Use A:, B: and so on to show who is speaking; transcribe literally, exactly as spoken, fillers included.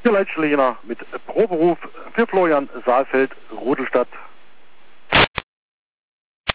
A: Hier Leitschlener mit Proberuf für Florian Saalfeld, Rudolstadt.